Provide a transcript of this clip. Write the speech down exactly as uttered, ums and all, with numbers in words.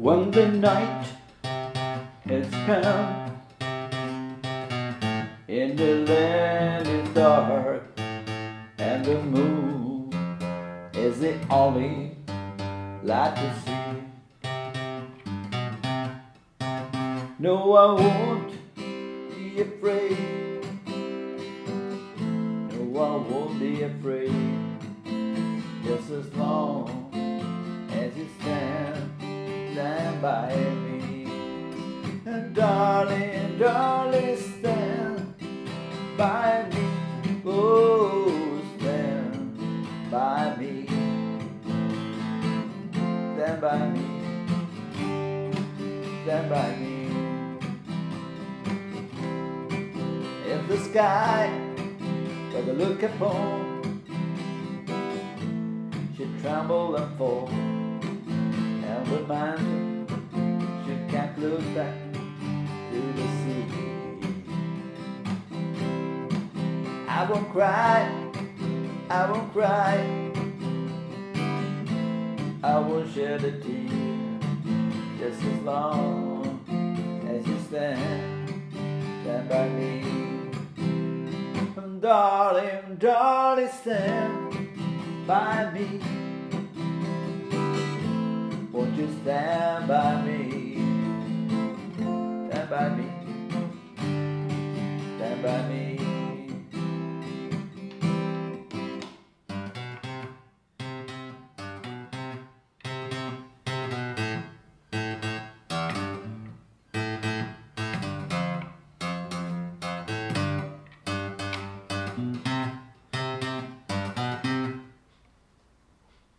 When the night has come and the land is dark and the moon is the only light to see. No, I won't be afraid. No, I won't be afraid. Just as long as you stand, stand by me. And darling, darling, stand by me. Oh, stand by me. Stand by me. Stand by me. If the sky were to look upon should tremble and fall, and the mountain should can't look back to the sea, I won't cry, I won't cry, I won't shed a tear, just as long as you stand, stand by me. Darling, darling, stand by me. Won't you stand by me? Stand by me. Stand by me.